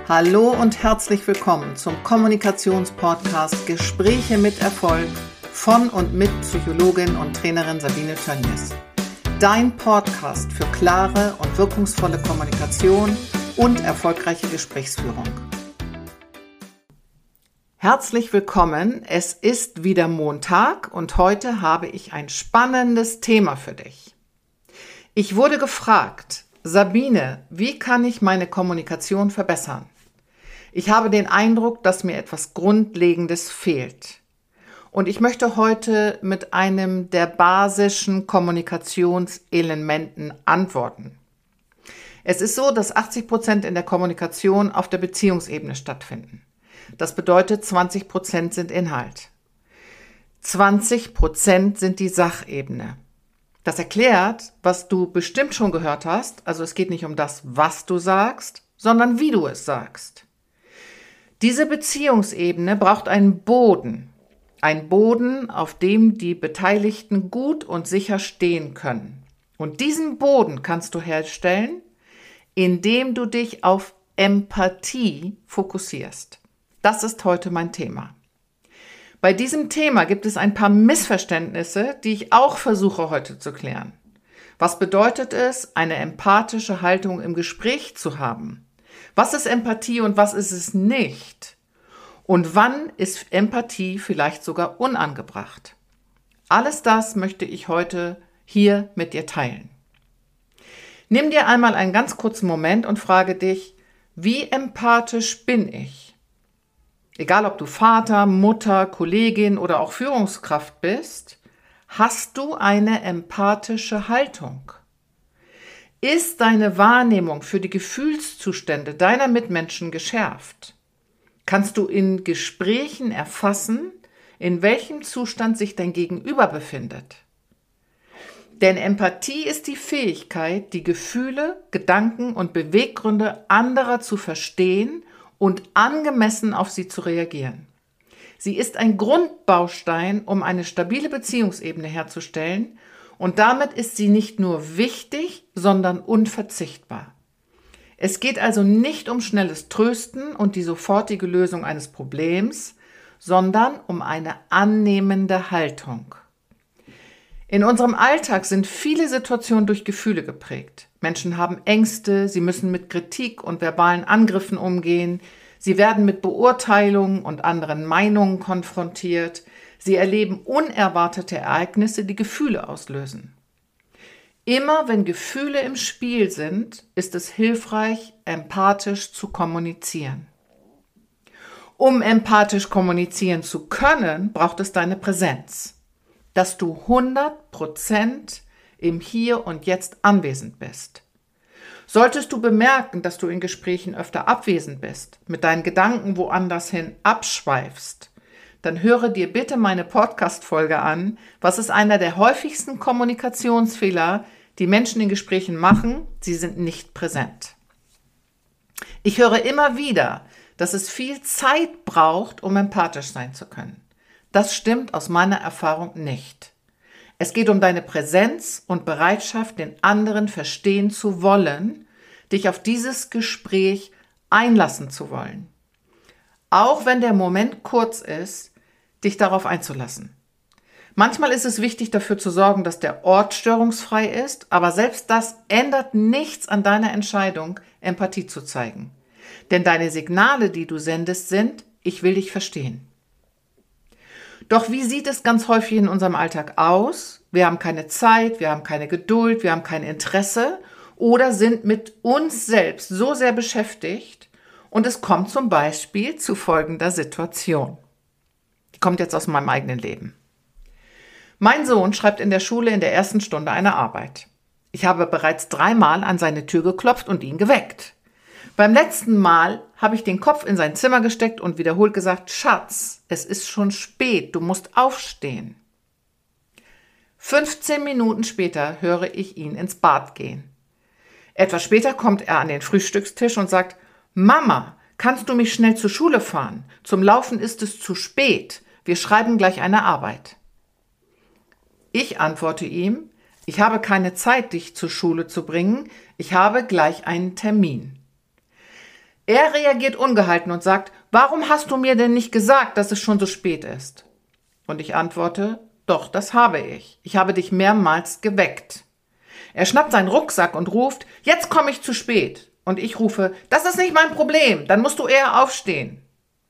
Hallo und herzlich willkommen zum Kommunikationspodcast Gespräche mit Erfolg von und mit Psychologin und Trainerin Sabine Tönjes. Dein Podcast für klare und wirkungsvolle Kommunikation und erfolgreiche Gesprächsführung. Herzlich willkommen, es ist wieder Montag und heute habe ich ein spannendes Thema für dich. Ich wurde gefragt, Sabine, wie kann ich meine Kommunikation verbessern? Ich habe den Eindruck, dass mir etwas Grundlegendes fehlt. Und ich möchte heute mit einem der basischen Kommunikationselementen antworten. Es ist so, dass 80% in der Kommunikation auf der Beziehungsebene stattfinden. Das bedeutet, 20% sind Inhalt. 20% sind die Sachebene. Das erklärt, was du bestimmt schon gehört hast. Also es geht nicht um das, was du sagst, sondern wie du es sagst. Diese Beziehungsebene braucht einen Boden, auf dem die Beteiligten gut und sicher stehen können. Und diesen Boden kannst du herstellen, indem du dich auf Empathie fokussierst. Das ist heute mein Thema. Bei diesem Thema gibt es ein paar Missverständnisse, die ich auch versuche heute zu klären. Was bedeutet es, eine empathische Haltung im Gespräch zu haben? Was ist Empathie und was ist es nicht? Und wann ist Empathie vielleicht sogar unangebracht? Alles das möchte ich heute hier mit dir teilen. Nimm dir einmal einen ganz kurzen Moment und frage dich, wie empathisch bin ich? Egal ob du Vater, Mutter, Kollegin oder auch Führungskraft bist, hast du eine empathische Haltung? Ist deine Wahrnehmung für die Gefühlszustände deiner Mitmenschen geschärft? Kannst du in Gesprächen erfassen, in welchem Zustand sich dein Gegenüber befindet? Denn Empathie ist die Fähigkeit, die Gefühle, Gedanken und Beweggründe anderer zu verstehen und angemessen auf sie zu reagieren. Sie ist ein Grundbaustein, um eine stabile Beziehungsebene herzustellen, und damit ist sie nicht nur wichtig, sondern unverzichtbar. Es geht also nicht um schnelles Trösten und die sofortige Lösung eines Problems, sondern um eine annehmende Haltung. In unserem Alltag sind viele Situationen durch Gefühle geprägt. Menschen haben Ängste, sie müssen mit Kritik und verbalen Angriffen umgehen, sie werden mit Beurteilungen und anderen Meinungen konfrontiert, sie erleben unerwartete Ereignisse, die Gefühle auslösen. Immer wenn Gefühle im Spiel sind, ist es hilfreich, empathisch zu kommunizieren. Um empathisch kommunizieren zu können, braucht es deine Präsenz, dass du 100% im Hier und Jetzt anwesend bist. Solltest du bemerken, dass du in Gesprächen öfter abwesend bist, mit deinen Gedanken woanders hin abschweifst, dann höre dir bitte meine Podcast-Folge an. Was ist einer der häufigsten Kommunikationsfehler, die Menschen in Gesprächen machen? Sie sind nicht präsent. Ich höre immer wieder, dass es viel Zeit braucht, um empathisch sein zu können. Das stimmt aus meiner Erfahrung nicht. Es geht um deine Präsenz und Bereitschaft, den anderen verstehen zu wollen, dich auf dieses Gespräch einlassen zu wollen. Auch wenn der Moment kurz ist, dich darauf einzulassen. Manchmal ist es wichtig, dafür zu sorgen, dass der Ort störungsfrei ist, aber selbst das ändert nichts an deiner Entscheidung, Empathie zu zeigen. Denn deine Signale, die du sendest, sind: Ich will dich verstehen. Doch wie sieht es ganz häufig in unserem Alltag aus? Wir haben keine Zeit, wir haben keine Geduld, wir haben kein Interesse oder sind mit uns selbst so sehr beschäftigt und es kommt zum Beispiel zu folgender Situation. Die kommt jetzt aus meinem eigenen Leben. Mein Sohn schreibt in der Schule in der ersten Stunde eine Arbeit. Ich habe bereits 3-mal an seine Tür geklopft und ihn geweckt. Beim letzten Mal habe ich den Kopf in sein Zimmer gesteckt und wiederholt gesagt: Schatz, es ist schon spät, du musst aufstehen. 15 Minuten später höre ich ihn ins Bad gehen. Etwas später kommt er an den Frühstückstisch und sagt: Mama, kannst du mich schnell zur Schule fahren? Zum Laufen ist es zu spät. Wir schreiben gleich eine Arbeit. Ich antworte ihm: Ich habe keine Zeit, dich zur Schule zu bringen. Ich habe gleich einen Termin. Er reagiert ungehalten und sagt, warum hast du mir denn nicht gesagt, dass es schon so spät ist? Und ich antworte, doch, das habe ich. Ich habe dich mehrmals geweckt. Er schnappt seinen Rucksack und ruft, jetzt komme ich zu spät. Und ich rufe, das ist nicht mein Problem, dann musst du eher aufstehen.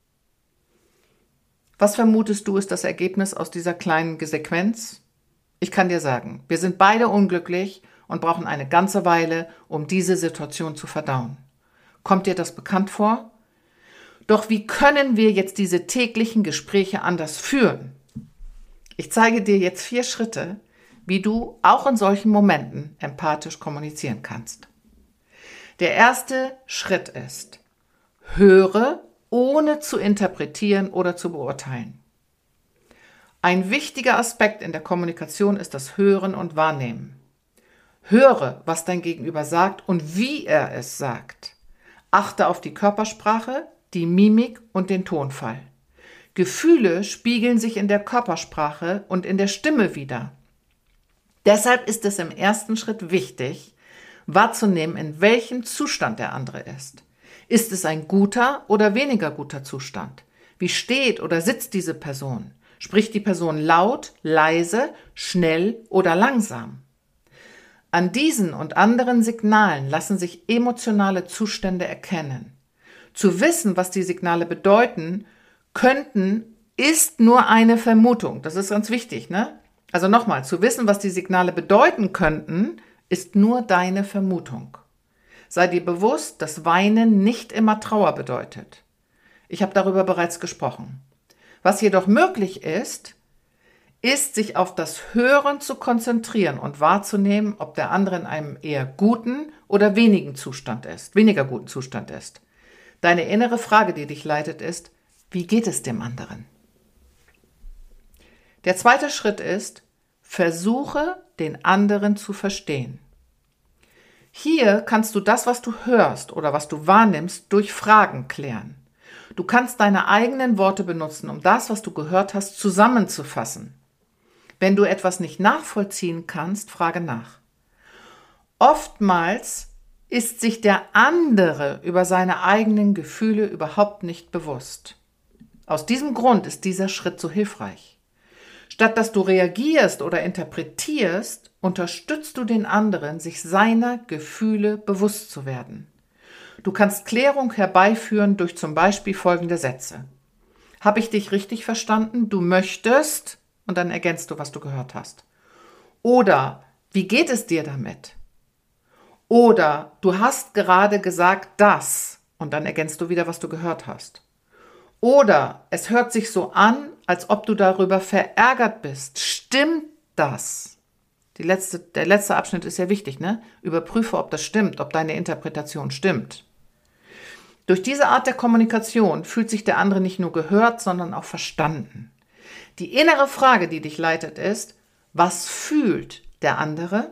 Was vermutest du, ist das Ergebnis aus dieser kleinen Sequenz? Ich kann dir sagen, wir sind beide unglücklich und brauchen eine ganze Weile, um diese Situation zu verdauen. Kommt dir das bekannt vor? Doch wie können wir jetzt diese täglichen Gespräche anders führen? Ich zeige dir jetzt 4 Schritte, wie du auch in solchen Momenten empathisch kommunizieren kannst. Der erste Schritt ist, höre, ohne zu interpretieren oder zu beurteilen. Ein wichtiger Aspekt in der Kommunikation ist das Hören und Wahrnehmen. Höre, was dein Gegenüber sagt und wie er es sagt. Achte auf die Körpersprache, die Mimik und den Tonfall. Gefühle spiegeln sich in der Körpersprache und in der Stimme wider. Deshalb ist es im ersten Schritt wichtig, wahrzunehmen, in welchem Zustand der andere ist. Ist es ein guter oder weniger guter Zustand? Wie steht oder sitzt diese Person? Spricht die Person laut, leise, schnell oder langsam? An diesen und anderen Signalen lassen sich emotionale Zustände erkennen. Zu wissen, was die Signale bedeuten könnten, ist nur eine Vermutung. Das ist ganz wichtig, ne? Also nochmal, zu wissen, was die Signale bedeuten könnten, ist nur deine Vermutung. Sei dir bewusst, dass Weinen nicht immer Trauer bedeutet. Ich habe darüber bereits gesprochen. Was jedoch möglich ist, sich auf das Hören zu konzentrieren und wahrzunehmen, ob der andere in einem eher guten oder weniger guten Zustand ist. Deine innere Frage, die dich leitet, ist, wie geht es dem anderen? Der zweite Schritt ist, versuche, den anderen zu verstehen. Hier kannst du das, was du hörst oder was du wahrnimmst, durch Fragen klären. Du kannst deine eigenen Worte benutzen, um das, was du gehört hast, zusammenzufassen. Wenn du etwas nicht nachvollziehen kannst, frage nach. Oftmals ist sich der andere über seine eigenen Gefühle überhaupt nicht bewusst. Aus diesem Grund ist dieser Schritt so hilfreich. Statt dass du reagierst oder interpretierst, unterstützt du den anderen, sich seiner Gefühle bewusst zu werden. Du kannst Klärung herbeiführen durch zum Beispiel folgende Sätze. Habe ich dich richtig verstanden? Du möchtest, und dann ergänzt du, was du gehört hast. Oder, wie geht es dir damit? Oder, du hast gerade gesagt das, und dann ergänzt du wieder, was du gehört hast. Oder, es hört sich so an, als ob du darüber verärgert bist. Stimmt das? Der letzte Abschnitt ist ja wichtig, ne? Überprüfe, ob das stimmt, ob deine Interpretation stimmt. Durch diese Art der Kommunikation fühlt sich der andere nicht nur gehört, sondern auch verstanden. Die innere Frage, die dich leitet, ist, was fühlt der andere?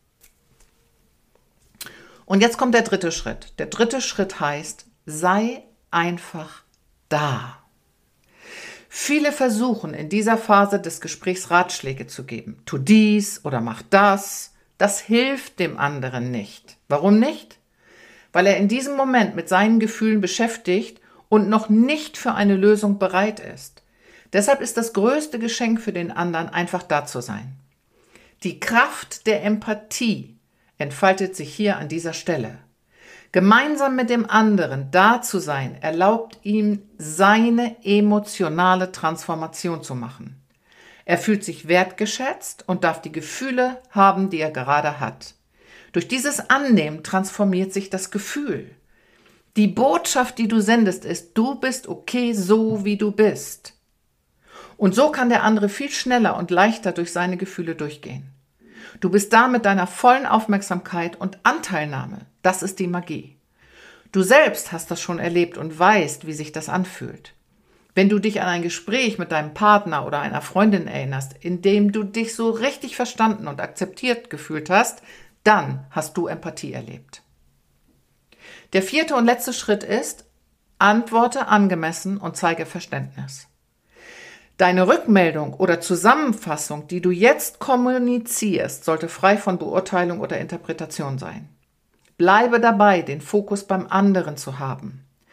Und jetzt kommt der dritte Schritt. Der dritte Schritt heißt, sei einfach da. Viele versuchen in dieser Phase des Gesprächs Ratschläge zu geben. Tu dies oder mach das. Das hilft dem anderen nicht. Warum nicht? Weil er in diesem Moment mit seinen Gefühlen beschäftigt und noch nicht für eine Lösung bereit ist. Deshalb ist das größte Geschenk für den anderen, einfach da zu sein. Die Kraft der Empathie entfaltet sich hier an dieser Stelle. Gemeinsam mit dem anderen da zu sein, erlaubt ihm, seine emotionale Transformation zu machen. Er fühlt sich wertgeschätzt und darf die Gefühle haben, die er gerade hat. Durch dieses Annehmen transformiert sich das Gefühl. Die Botschaft, die du sendest, ist, du bist okay, so wie du bist. Und so kann der andere viel schneller und leichter durch seine Gefühle durchgehen. Du bist da mit deiner vollen Aufmerksamkeit und Anteilnahme. Das ist die Magie. Du selbst hast das schon erlebt und weißt, wie sich das anfühlt. Wenn du dich an ein Gespräch mit deinem Partner oder einer Freundin erinnerst, in dem du dich so richtig verstanden und akzeptiert gefühlt hast, dann hast du Empathie erlebt. Der vierte und letzte Schritt ist, antworte angemessen und zeige Verständnis. Deine Rückmeldung oder Zusammenfassung, die du jetzt kommunizierst, sollte frei von Beurteilung oder Interpretation sein. Bleibe dabei, den Fokus beim anderen zu haben.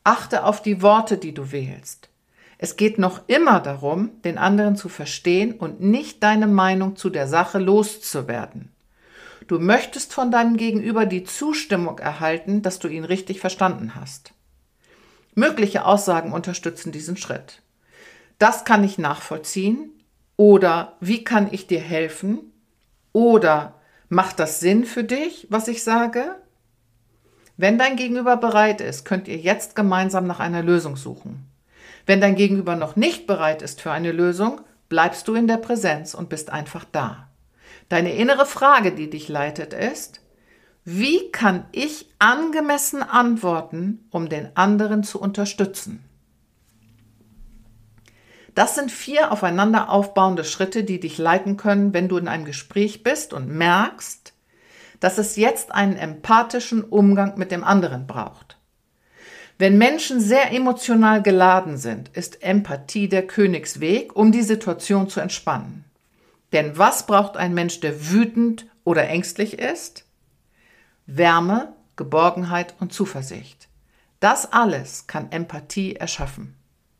Achte auf die Worte, die du wählst. Es geht noch immer darum, den anderen zu verstehen und nicht deine Meinung zu der Sache loszuwerden. Du möchtest von deinem Gegenüber die Zustimmung erhalten, dass du ihn richtig verstanden hast. Mögliche Aussagen unterstützen diesen Schritt. Das kann ich nachvollziehen oder wie kann ich dir helfen oder macht das Sinn für dich, was ich sage? Wenn dein Gegenüber bereit ist, könnt ihr jetzt gemeinsam nach einer Lösung suchen. Wenn dein Gegenüber noch nicht bereit ist für eine Lösung, bleibst du in der Präsenz und bist einfach da. Deine innere Frage, die dich leitet, ist: Wie kann ich angemessen antworten, um den anderen zu unterstützen? Das sind 4 aufeinander aufbauende Schritte, die dich leiten können, wenn du in einem Gespräch bist und merkst, dass es jetzt einen empathischen Umgang mit dem anderen braucht. Wenn Menschen sehr emotional geladen sind, ist Empathie der Königsweg, um die Situation zu entspannen. Denn was braucht ein Mensch, der wütend oder ängstlich ist? Wärme, Geborgenheit und Zuversicht. Das alles kann Empathie erschaffen.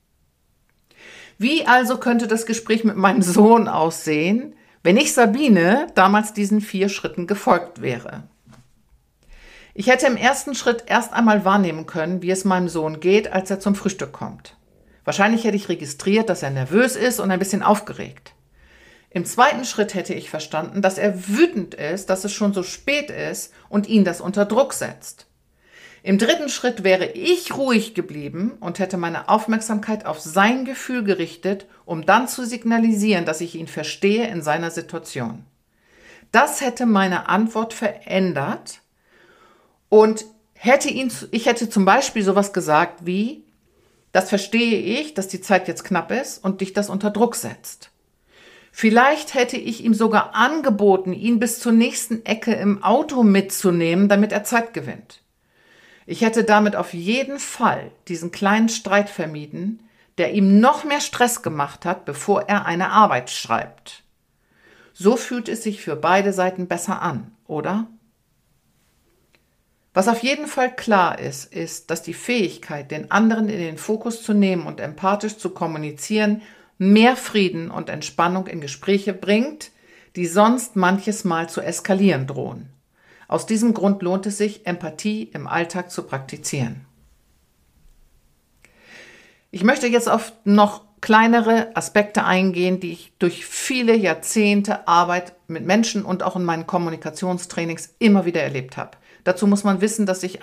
Wie also könnte das Gespräch mit meinem Sohn aussehen, wenn ich Sabine damals diesen 4 Schritten gefolgt wäre? Ich hätte im ersten Schritt erst einmal wahrnehmen können, wie es meinem Sohn geht, als er zum Frühstück kommt. Wahrscheinlich hätte ich registriert, dass er nervös ist und ein bisschen aufgeregt. Im zweiten Schritt hätte ich verstanden, dass er wütend ist, dass es schon so spät ist und ihn das unter Druck setzt. Im dritten Schritt wäre ich ruhig geblieben und hätte meine Aufmerksamkeit auf sein Gefühl gerichtet, um dann zu signalisieren, dass ich ihn verstehe in seiner Situation. Das hätte meine Antwort verändert und ich hätte zum Beispiel sowas gesagt wie: Das verstehe ich, dass die Zeit jetzt knapp ist und dich das unter Druck setzt. Vielleicht hätte ich ihm sogar angeboten, ihn bis zur nächsten Ecke im Auto mitzunehmen, damit er Zeit gewinnt. Ich hätte damit auf jeden Fall diesen kleinen Streit vermieden, der ihm noch mehr Stress gemacht hat, bevor er eine Arbeit schreibt. So fühlt es sich für beide Seiten besser an, oder? Was auf jeden Fall klar ist, ist, dass die Fähigkeit, den anderen in den Fokus zu nehmen und empathisch zu kommunizieren, mehr Frieden und Entspannung in Gespräche bringt, die sonst manches Mal zu eskalieren drohen. Aus diesem Grund lohnt es sich, Empathie im Alltag zu praktizieren. Ich möchte jetzt auf noch kleinere Aspekte eingehen, die ich durch viele Jahrzehnte Arbeit mit Menschen und auch in meinen Kommunikationstrainings immer wieder erlebt habe. Dazu muss man wissen, dass ich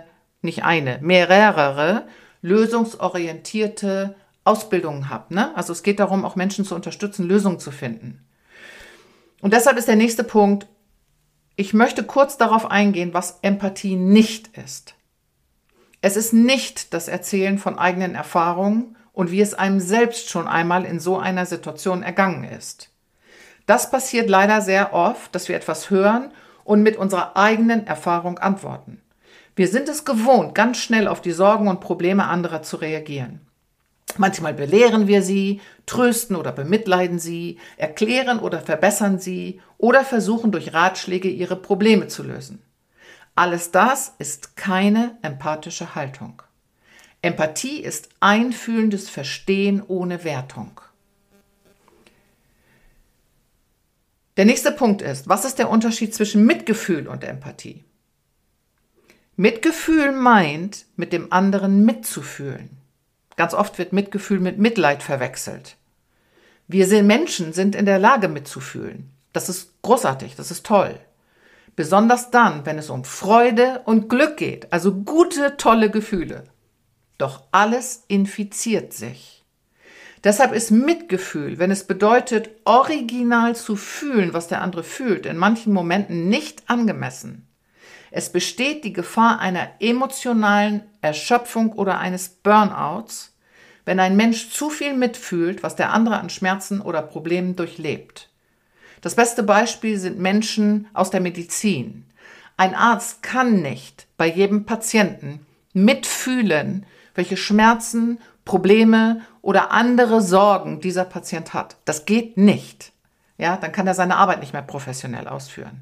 mehrere lösungsorientierte Ausbildungen habe. Ne? Also es geht darum, auch Menschen zu unterstützen, Lösungen zu finden. Und deshalb ist der nächste Punkt: Ich möchte kurz darauf eingehen, was Empathie nicht ist. Es ist nicht das Erzählen von eigenen Erfahrungen und wie es einem selbst schon einmal in so einer Situation ergangen ist. Das passiert leider sehr oft, dass wir etwas hören und mit unserer eigenen Erfahrung antworten. Wir sind es gewohnt, ganz schnell auf die Sorgen und Probleme anderer zu reagieren. Manchmal belehren wir sie, trösten oder bemitleiden sie, erklären oder verbessern sie oder versuchen durch Ratschläge ihre Probleme zu lösen. Alles das ist keine empathische Haltung. Empathie ist einfühlendes Verstehen ohne Wertung. Der nächste Punkt ist: Was ist der Unterschied zwischen Mitgefühl und Empathie? Mitgefühl meint, mit dem anderen mitzufühlen. Ganz oft wird Mitgefühl mit Mitleid verwechselt. Menschen sind in der Lage mitzufühlen. Das ist großartig, das ist toll. Besonders dann, wenn es um Freude und Glück geht, also gute, tolle Gefühle. Doch alles infiziert sich. Deshalb ist Mitgefühl, wenn es bedeutet, original zu fühlen, was der andere fühlt, in manchen Momenten nicht angemessen. Es besteht die Gefahr einer emotionalen Erschöpfung oder eines Burnouts, wenn ein Mensch zu viel mitfühlt, was der andere an Schmerzen oder Problemen durchlebt. Das beste Beispiel sind Menschen aus der Medizin. Ein Arzt kann nicht bei jedem Patienten mitfühlen, welche Schmerzen, Probleme oder andere Sorgen dieser Patient hat. Das geht nicht. Ja, dann kann er seine Arbeit nicht mehr professionell ausführen.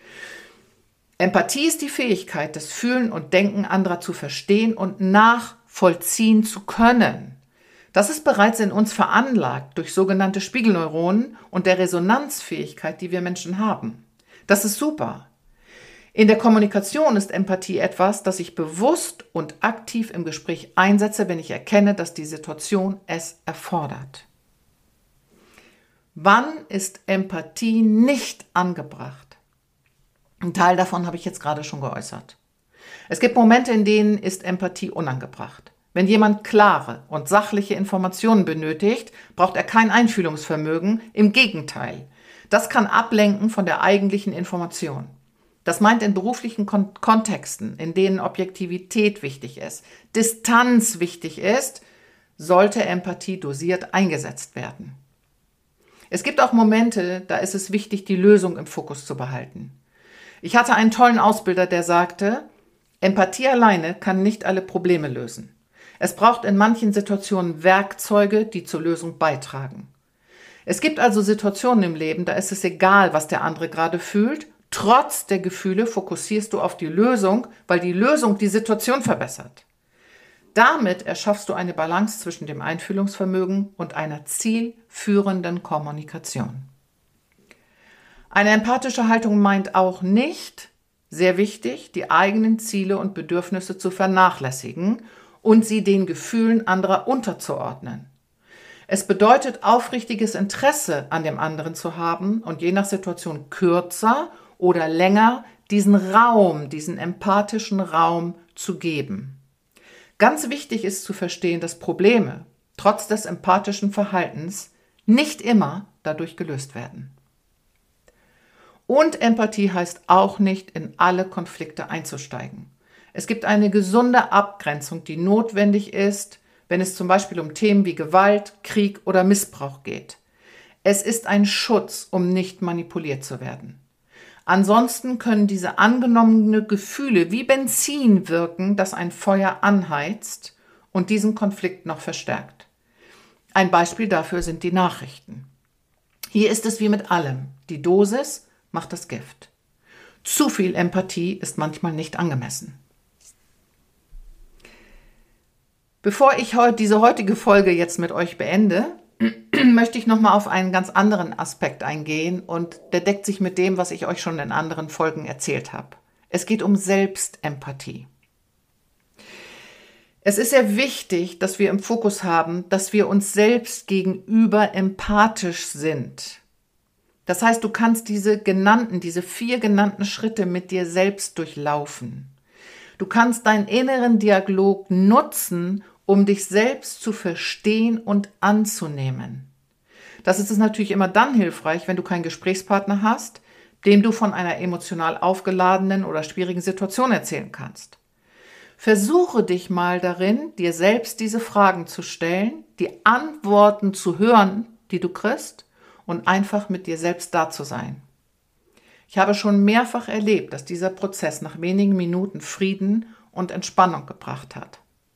Empathie ist die Fähigkeit, das Fühlen und Denken anderer zu verstehen und vollziehen zu können. Das ist bereits in uns veranlagt durch sogenannte Spiegelneuronen und der Resonanzfähigkeit, die wir Menschen haben. Das ist super. In der Kommunikation ist Empathie etwas, das ich bewusst und aktiv im Gespräch einsetze, wenn ich erkenne, dass die Situation es erfordert. Wann ist Empathie nicht angebracht? Ein Teil davon habe ich jetzt gerade schon geäußert. Es gibt Momente, in denen ist Empathie unangebracht. Wenn jemand klare und sachliche Informationen benötigt, braucht er kein Einfühlungsvermögen. Im Gegenteil, das kann ablenken von der eigentlichen Information. Das meint in beruflichen Kontexten, in denen Objektivität wichtig ist, Distanz wichtig ist, sollte Empathie dosiert eingesetzt werden. Es gibt auch Momente, da ist es wichtig, die Lösung im Fokus zu behalten. Ich hatte einen tollen Ausbilder, der sagte, Empathie alleine kann nicht alle Probleme lösen. Es braucht in manchen Situationen Werkzeuge, die zur Lösung beitragen. Es gibt also Situationen im Leben, da ist es egal, was der andere gerade fühlt. Trotz der Gefühle fokussierst du auf die Lösung, weil die Lösung die Situation verbessert. Damit erschaffst du eine Balance zwischen dem Einfühlungsvermögen und einer zielführenden Kommunikation. Eine empathische Haltung meint auch nicht, sehr wichtig, die eigenen Ziele und Bedürfnisse zu vernachlässigen und sie den Gefühlen anderer unterzuordnen. Es bedeutet, aufrichtiges Interesse an dem anderen zu haben und je nach Situation kürzer oder länger diesen Raum, diesen empathischen Raum zu geben. Ganz wichtig ist zu verstehen, dass Probleme, trotz des empathischen Verhaltens, nicht immer dadurch gelöst werden. Und Empathie heißt auch nicht, in alle Konflikte einzusteigen. Es gibt eine gesunde Abgrenzung, die notwendig ist, wenn es zum Beispiel um Themen wie Gewalt, Krieg oder Missbrauch geht. Es ist ein Schutz, um nicht manipuliert zu werden. Ansonsten können diese angenommenen Gefühle wie Benzin wirken, das ein Feuer anheizt und diesen Konflikt noch verstärkt. Ein Beispiel dafür sind die Nachrichten. Hier ist es wie mit allem. Die Dosis macht das Gift. Zu viel Empathie ist manchmal nicht angemessen. Bevor ich diese heutige Folge jetzt mit euch beende, möchte ich nochmal auf einen ganz anderen Aspekt eingehen und der deckt sich mit dem, was ich euch schon in anderen Folgen erzählt habe. Es geht um Selbstempathie. Es ist sehr wichtig, dass wir im Fokus haben, dass wir uns selbst gegenüber empathisch sind. Das heißt, du kannst diese 4 genannten Schritte mit dir selbst durchlaufen. Du kannst deinen inneren Dialog nutzen, um dich selbst zu verstehen und anzunehmen. Das ist natürlich immer dann hilfreich, wenn du keinen Gesprächspartner hast, dem du von einer emotional aufgeladenen oder schwierigen Situation erzählen kannst. Versuche dich mal darin, dir selbst diese Fragen zu stellen, die Antworten zu hören, die du kriegst, und einfach mit dir selbst da zu sein. Ich habe schon mehrfach erlebt, dass dieser Prozess nach wenigen Minuten Frieden und Entspannung gebracht hat.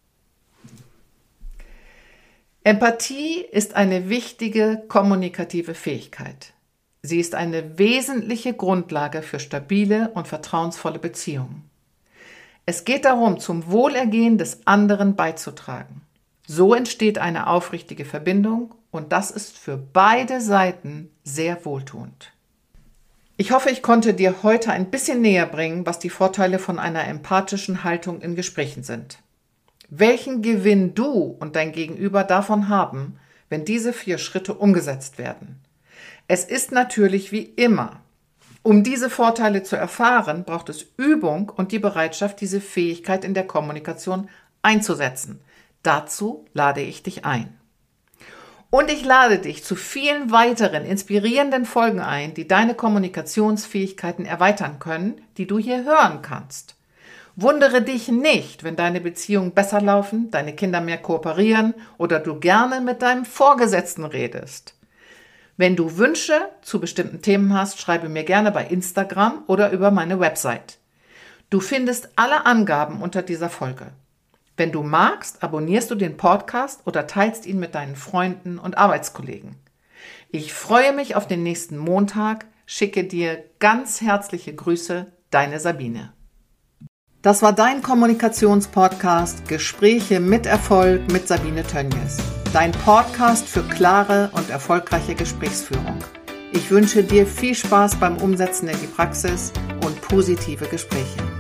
Empathie ist eine wichtige kommunikative Fähigkeit. Sie ist eine wesentliche Grundlage für stabile und vertrauensvolle Beziehungen. Es geht darum, zum Wohlergehen des anderen beizutragen. So entsteht eine aufrichtige Verbindung und das ist für beide Seiten sehr wohltuend. Ich hoffe, ich konnte dir heute ein bisschen näher bringen, was die Vorteile von einer empathischen Haltung in Gesprächen sind. Welchen Gewinn du und dein Gegenüber davon haben, wenn diese 4 Schritte umgesetzt werden. Es ist natürlich wie immer. Um diese Vorteile zu erfahren, braucht es Übung und die Bereitschaft, diese Fähigkeit in der Kommunikation einzusetzen. Dazu lade ich dich ein. Und ich lade dich zu vielen weiteren inspirierenden Folgen ein, die deine Kommunikationsfähigkeiten erweitern können, die du hier hören kannst. Wundere dich nicht, wenn deine Beziehungen besser laufen, deine Kinder mehr kooperieren oder du gerne mit deinem Vorgesetzten redest. Wenn du Wünsche zu bestimmten Themen hast, schreibe mir gerne bei Instagram oder über meine Website. Du findest alle Angaben unter dieser Folge. Wenn du magst, abonnierst du den Podcast oder teilst ihn mit deinen Freunden und Arbeitskollegen. Ich freue mich auf den nächsten Montag, schicke dir ganz herzliche Grüße, deine Sabine. Das war dein Kommunikationspodcast Gespräche mit Erfolg mit Sabine Tönjes. Dein Podcast für klare und erfolgreiche Gesprächsführung. Ich wünsche dir viel Spaß beim Umsetzen in die Praxis und positive Gespräche.